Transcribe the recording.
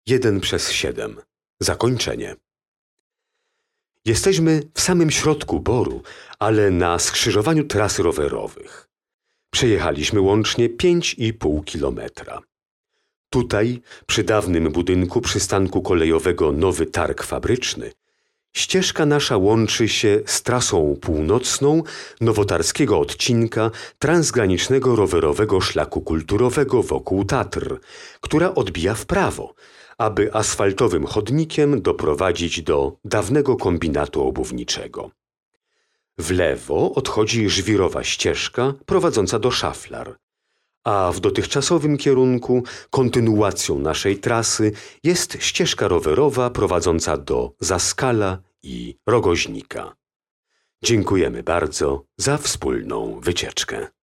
1/7. Zakończenie. Jesteśmy w samym środku Boru, ale na skrzyżowaniu tras rowerowych. Przejechaliśmy łącznie 5,5 kilometra. Tutaj, przy dawnym budynku przystanku kolejowego Nowy Targ Fabryczny, ścieżka nasza łączy się z trasą północną nowotarskiego odcinka transgranicznego rowerowego szlaku kulturowego wokół Tatr, która odbija w prawo, aby asfaltowym chodnikiem doprowadzić do dawnego kombinatu obuwniczego. W lewo odchodzi żwirowa ścieżka prowadząca do Szaflar, a w dotychczasowym kierunku kontynuacją naszej trasy jest ścieżka rowerowa prowadząca do Zaskala i Rogoźnika. Dziękujemy bardzo za wspólną wycieczkę.